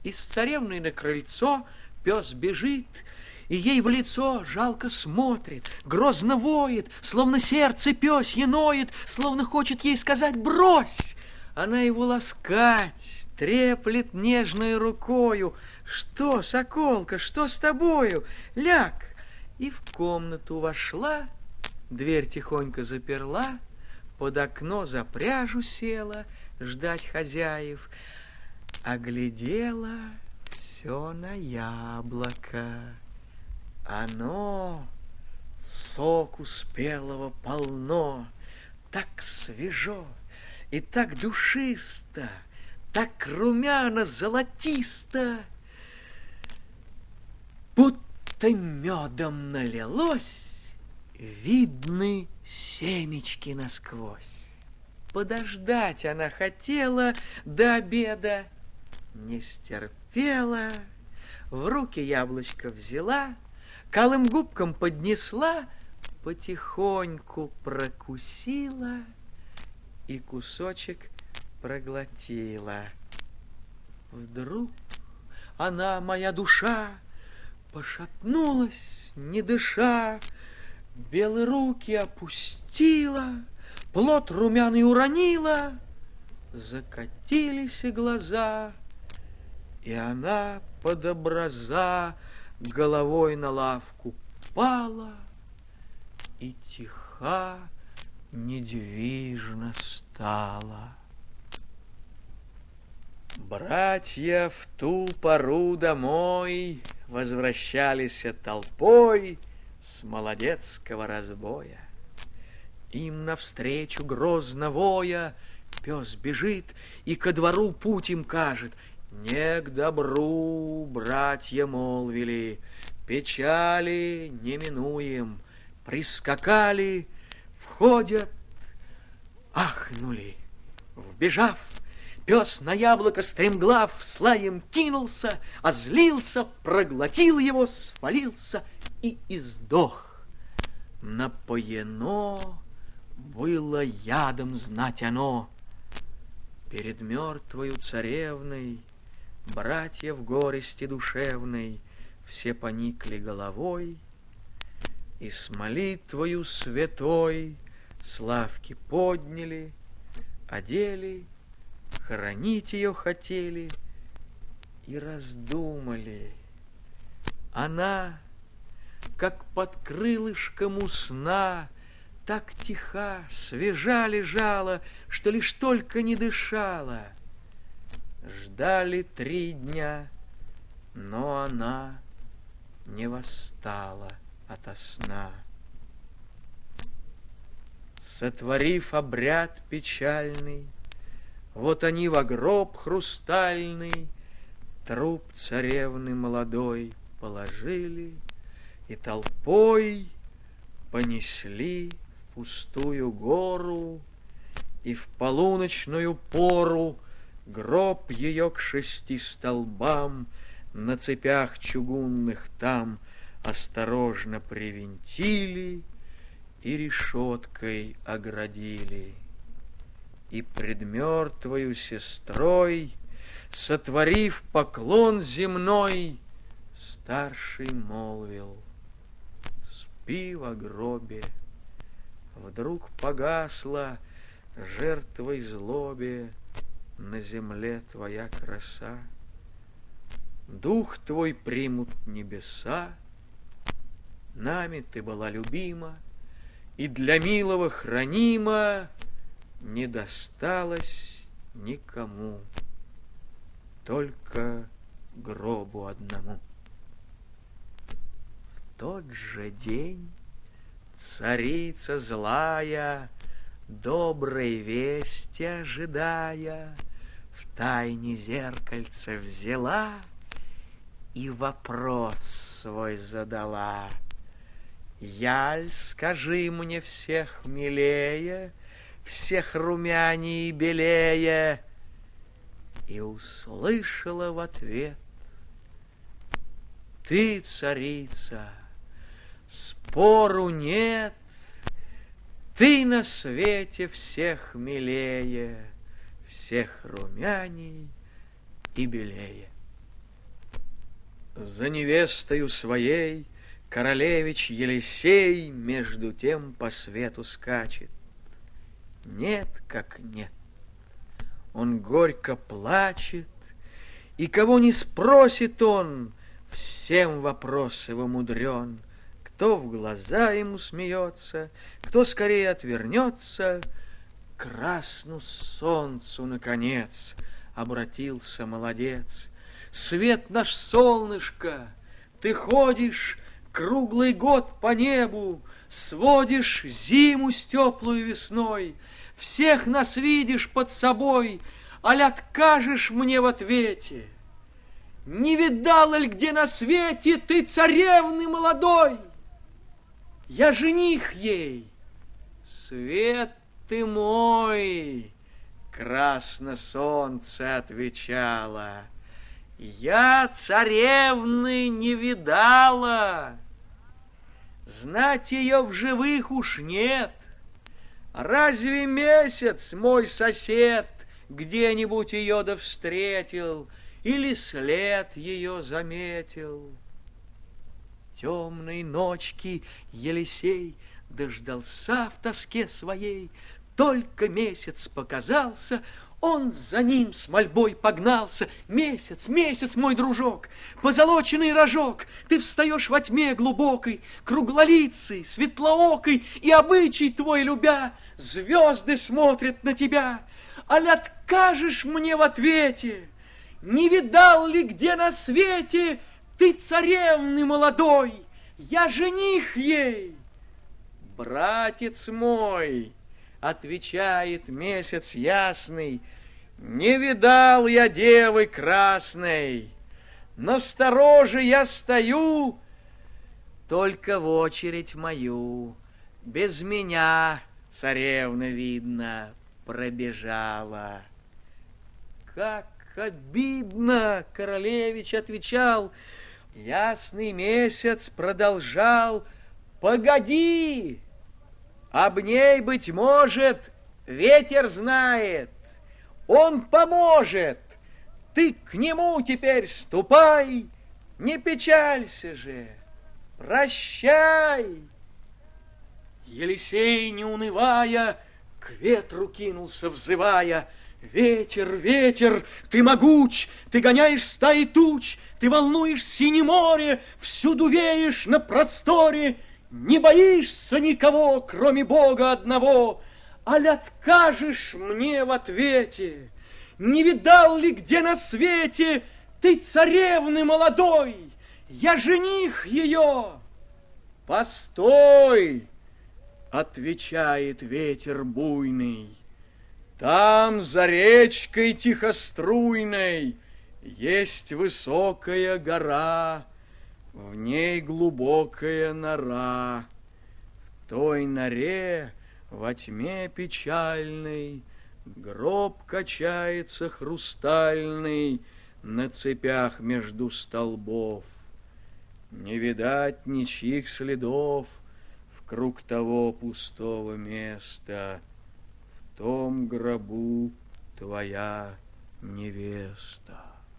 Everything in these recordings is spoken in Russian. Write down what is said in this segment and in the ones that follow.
И с царевной на крыльцо пес бежит, и ей в лицо жалко смотрит, грозно воет, словно сердце пёсье ноет, словно хочет ей сказать «брось». Она его ласкать, треплет нежной рукою. «Что, соколка, что с тобою? Ляг!» И в комнату вошла, дверь тихонько заперла, под окно за пряжу села ждать хозяев, оглядела все на яблоко. Оно соку спелого полно, так свежо и так душисто, так румяно-золотисто, будто медом налилось, видны семечки насквозь. Подождать она хотела до обеда, не стерпела, в руки яблочко взяла, к алым губкам поднесла, потихоньку прокусила и кусочек проглотила. Вдруг она, моя душа, пошатнулась, не дыша, белые руки опустила, плод румяный уронила, закатились и глаза, и она под образа головой на лавку пала и тиха, недвижно стала. Братья в ту пору домой возвращались толпой с молодецкого разбоя. Им навстречу грозно воя пес бежит и ко двору путь им кажет. Не к добру, братья молвили, печали не минуем. Прискакали, входят, ахнули. Вбежав, пес на яблоко стремглав с лаем кинулся, озлился, проглотил его, свалился и издох. Напоено было ядом, знать оно. Перед мертвою царевной братья в горести душевной все поникли головой и с молитвою святой с лавки подняли, одели, хоронить ее хотели и раздумали. Она, как под крылышком у сна, так тиха, свежа лежала, что лишь только не дышала. Ждали 3 дня, но она не восстала ото сна. Сотворив обряд печальный, вот они во гроб хрустальный труп царевны молодой положили и толпой понесли в пустую гору, и в полуночную пору гроб ее к 6 столбам на цепях чугунных там осторожно привинтили и решеткой оградили. И пред мертвою сестрой, сотворив поклон земной, старший молвил: спи во гробе. Вдруг погасла жертвой злобе на земле твоя краса. Дух твой примут небеса, нами ты была любима, и для милого хранима не досталось никому, только гробу одному. В тот же день царица злая, доброй вести ожидая, в тайне зеркальце взяла и вопрос свой задала: яль, скажи мне, всех милее, всех румяней и белее? И услышала в ответ: ты, царица, спору нет, ты на свете всех милее, всех румяней и белее. За невестою своей королевич Елисей между тем по свету скачет. Нет, как нет. Он горько плачет, и кого не спросит он, всем вопрос его мудрен. Кто в глаза ему смеется, кто скорее отвернется, к красному солнцу, наконец, обратился молодец. Свет наш, солнышко, ты ходишь круглый год по небу, сводишь зиму с теплую весной, всех нас видишь под собой, аль откажешь мне в ответе? Не видала ли где на свете ты царевны молодой? Я жених ей. Свет ты мой, красно солнце отвечало, я царевны не видала. Знать ее в живых уж нет. Разве месяц мой сосед где-нибудь ее да встретил, или след ее заметил? Темной ночки Елисей дождался в тоске своей. Только месяц показался, он за ним с мольбой погнался. Месяц, месяц, мой дружок, позолоченный рожок, ты встаешь во тьме глубокой, круглолицый, светлоокой, и обычай твой любя, звезды смотрят на тебя. Аль откажешь мне в ответе? Не видал ли где на свете ты царевны молодой? Я жених ей. Братец мой, отвечает месяц ясный, не видал я девы красной. Настороже я стою, только в очередь мою без меня царевна, видно, пробежала. Как обидно, королевич отвечал. Ясный месяц продолжал: погоди, об ней, быть может, ветер знает, он поможет. Ты к нему теперь ступай, не печалься же, прощай. Елисей, не унывая, к ветру кинулся, взывая: ветер, ветер, ты могуч, ты гоняешь стаи туч, ты волнуешь синее море, всюду веешь на просторе, не боишься никого, кроме Бога одного. Аль откажешь мне в ответе? Не видал ли где на свете ты царевны молодой? Я жених ее. Постой, отвечает ветер буйный, там за речкой тихоструйной есть высокая гора, в ней глубокая нора. В той норе во тьме печальной гроб качается хрустальный на цепях между столбов. Не видать ничьих следов вкруг того пустого места. В том гробу твоя невеста.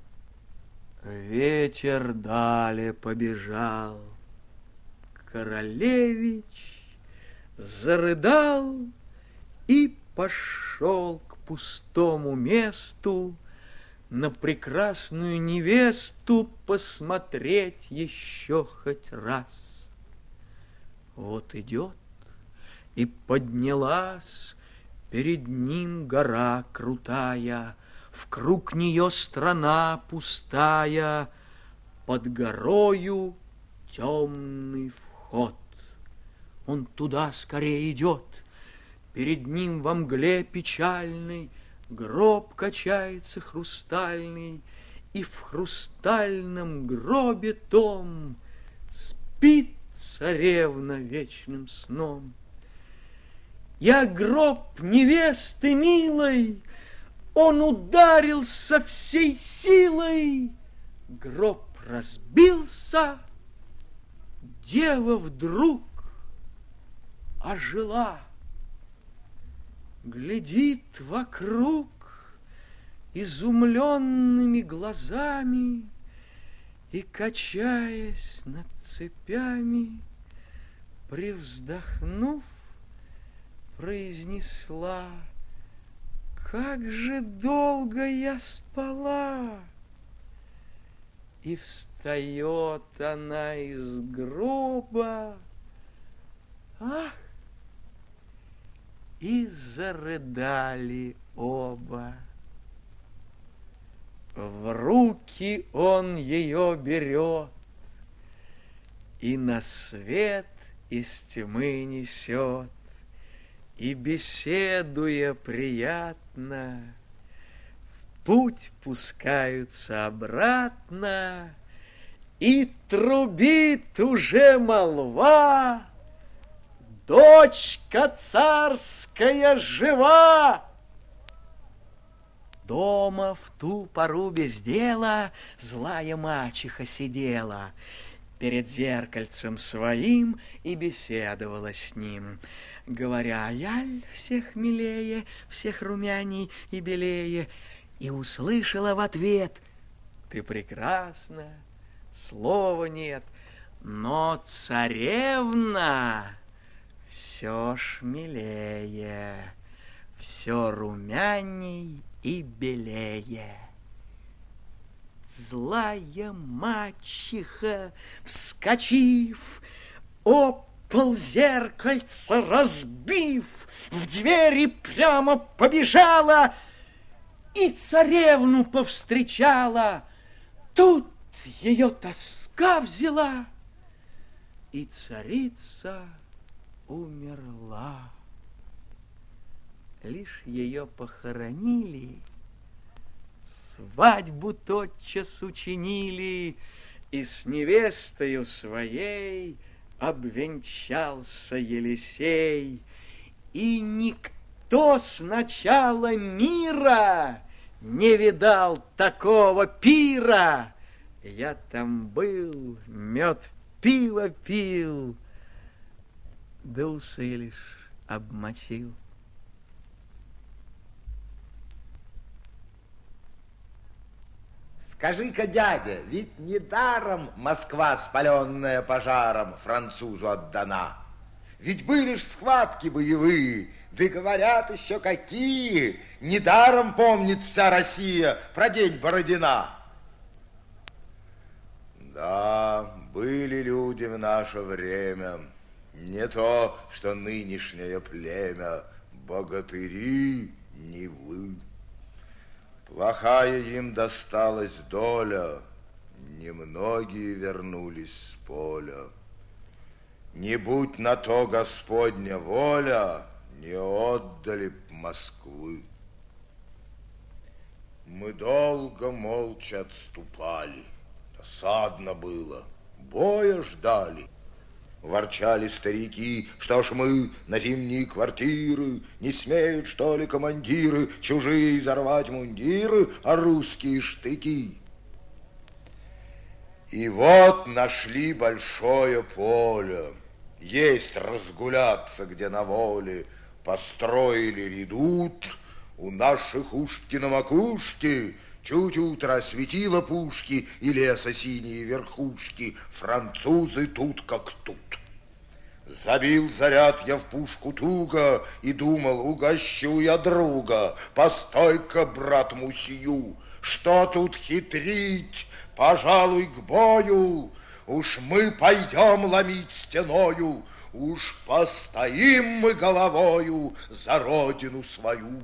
Ветер далее побежал. Королевич зарыдал и пошел к пустому месту на прекрасную невесту посмотреть еще хоть раз. Вот идет, и поднялась перед ним гора крутая, вкруг нее страна пустая, под горою темный вход. Он туда скорее идет, перед ним во мгле печальной гроб качается хрустальный, и в хрустальном гробе том спит царевна вечным сном. Я гроб невесты милой, он ударил со всей силой, гроб разбился, дева вдруг ожила, глядит вокруг изумленными глазами И, качаясь над цепями, привздохнув, произнесла: как же долго я спала! И встает она из гроба, ах, и зарыдали оба. В руки он ее берет и на свет из тьмы несет, и, беседуя приятно, в путь пускаются обратно, и трубит уже молва: дочка царская жива! Дома в ту пору без дела злая мачеха сидела перед зеркальцем своим и беседовала с ним, говоря: яль всех милее, всех румяней и белее, и услышала в ответ: ты прекрасна, слова нет, но царевна все ж милее, все румяней и белее. Злая мачеха, вскочив, об пол зеркальца разбив, в двери прямо побежала и царевну повстречала. Тут ее тоска взяла, и царица умерла. Лишь ее похоронили, свадьбу тотчас учинили, и с невестою своей обвенчался Елисей. И никто с начала мира не видал такого пира. Я там был, мед пиво пил, да усы лишь обмочил. Скажи-ка, дядя, ведь недаром Москва, спаленная пожаром, французу отдана. Ведь были ж схватки боевые, да говорят еще какие. Недаром помнит вся Россия про день Бородина. Да, были люди в наше время, не то, что нынешнее племя, богатыри Невы. Плохая им досталась доля, немногие вернулись с поля. Не будь на то Господня воля, не отдали б Москвы. Мы долго молча отступали, досадно было, боя ждали. Ворчали старики, что ж мы на зимние квартиры, не смеют, что ли, командиры чужие изорвать мундиры, а русские штыки. И вот нашли большое поле, есть разгуляться, где на воле, построили редут, у наших ушки на макушке, чуть утро осветило пушки и леса синие верхушки, французы тут как тут. Забил заряд я в пушку туго и думал, угощу я друга. Постой-ка, брат Мусью, что тут хитрить? Пожалуй, к бою. Уж мы пойдем ломить стеною, уж постоим мы головою за родину свою.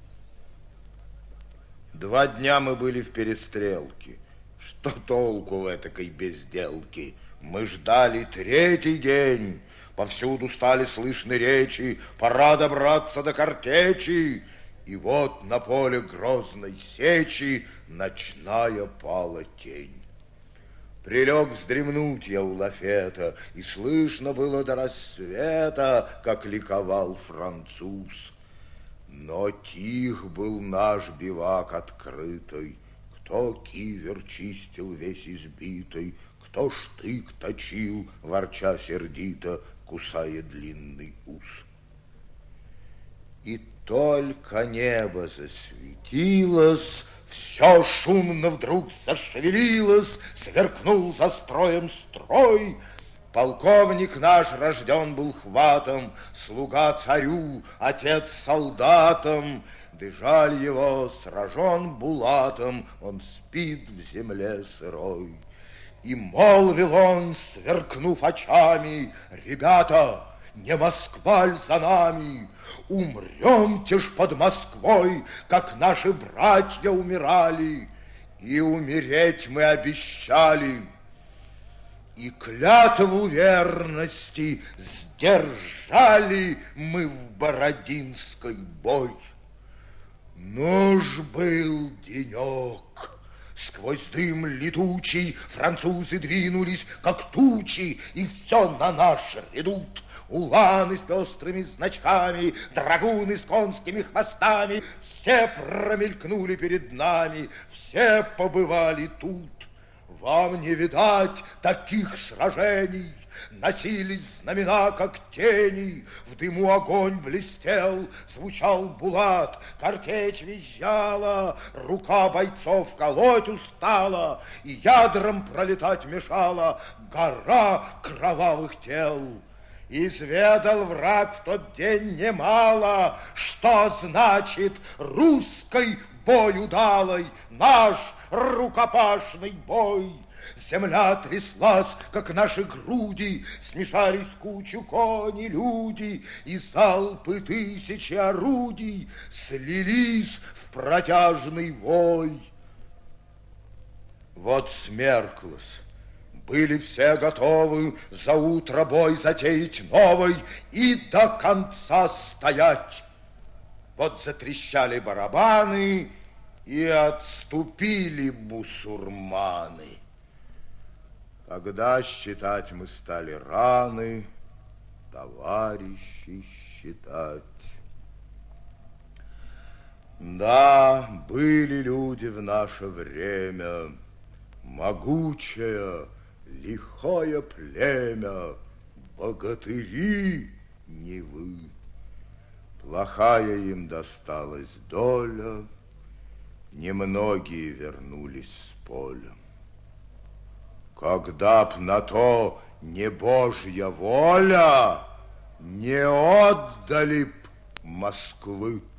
2 дня мы были в перестрелке. Что толку в этакой безделке? Мы ждали 3-й день. Повсюду стали слышны речи, пора добраться до картечи. И вот на поле грозной сечи ночная пала тень. Прилег вздремнуть я у лафета, и слышно было до рассвета, как ликовал француз. Но тих был наш бивак открытый, кто кивер чистил весь избитый, кто штык точил, ворча сердито, кусая длинный ус. И только небо засветилось, все Все шумно вдруг зашевелилось, сверкнул за строем строй. Полковник наш рожден был хватом, слуга царю, отец солдатам. Дыжаль его сражен булатом, он спит в земле сырой. И молвил он, сверкнув очами: ребята, не Москва ль за нами? Умремте ж под Москвой, как наши братья умирали. И умереть мы обещали, и клятву верности сдержали мы в Бородинской бой. Ну ж был денек, сквозь дым летучий французы двинулись, как тучи, и все на наш редут. Уланы с пестрыми значками, драгуны с конскими хвостами, все промелькнули перед нами, все побывали тут. Вам не видать таких сражений, носились знамена, как тени, в дыму огонь блестел, звучал булат, картечь визжала, рука бойцов колоть устала, и ядром пролетать мешала гора кровавых тел. Изведал враг в тот день немало, что значит русской бой удалой, наш рукопашный бой. Земля тряслась, как наши груди, смешались в кучу кони, люди, и залпы тысячи орудий слились в протяжный вой. Вот смерклось. Были все готовы за утро бой затеять новый и до конца стоять. Вот затрещали барабаны, и отступили бусурманы. Тогда считать мы стали раны, товарищи считать. Да, были люди в наше время, могучее, лихое племя, богатыри Невы. Плохая им досталась доля, немногие вернулись с поля. Когда б на то не Божья воля, не отдали б Москвы.